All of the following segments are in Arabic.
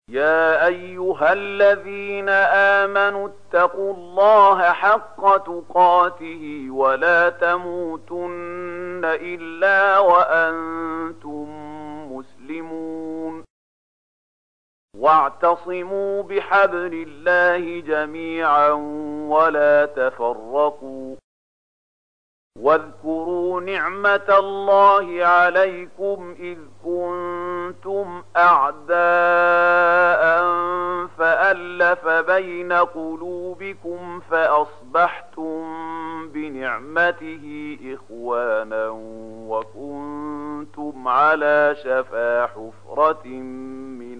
يا أيها الذين آمنوا اتقوا الله حق تقاته ولا تموتن إلا وأنتم مسلمون واعتصموا بحبل الله جميعا ولا تفرقوا واذكروا نعمة الله عليكم إذ كنتم أعداء فألف بين قلوبكم فأصبحتم بنعمته إخوانا وكنتم على شفا حفرة من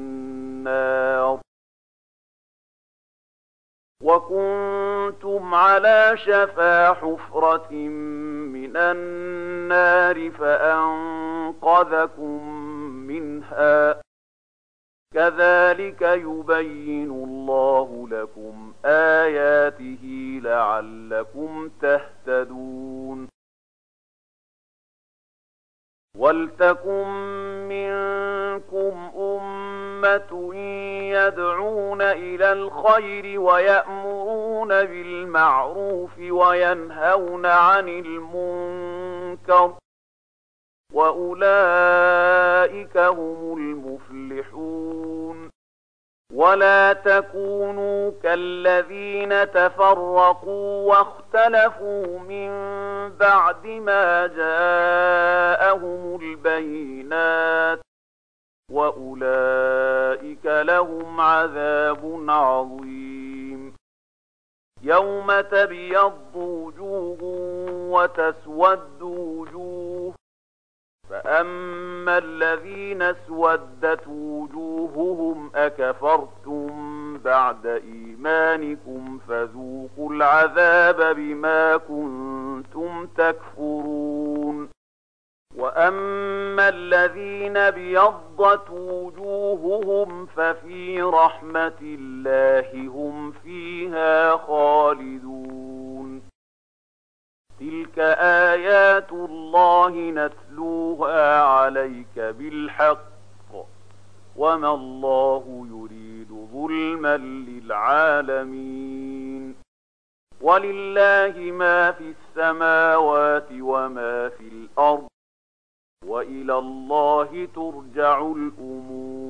النار فأنقذكم منها كذلك يبين الله لكم آياته لعلكم تهتدون ولتكن منكم أمة يدعون إلى الخير ويأمرون بالمعروف وينهون عن المنكر وأولئك هم المفلحون ولا تكونوا كالذين تفرقوا واختلفوا من بعد ما جاءهم البينات وأولئك لهم عذاب عظيم يوم تبيض وجوه وتسود وجوه فأما الذين اسودت وجوههم أكفرتم بعد إيمانكم فذوقوا العذاب بما كنتم تكفرون وأما الذين ابيضت وجوههم ففي رحمة الله هم فيها خالدون تلك آيات الله نتلوها عليك بالحق وما الله يريد ظلما للعالمين ولله ما في السماوات وما في الأرض وإلى الله ترجع الأمور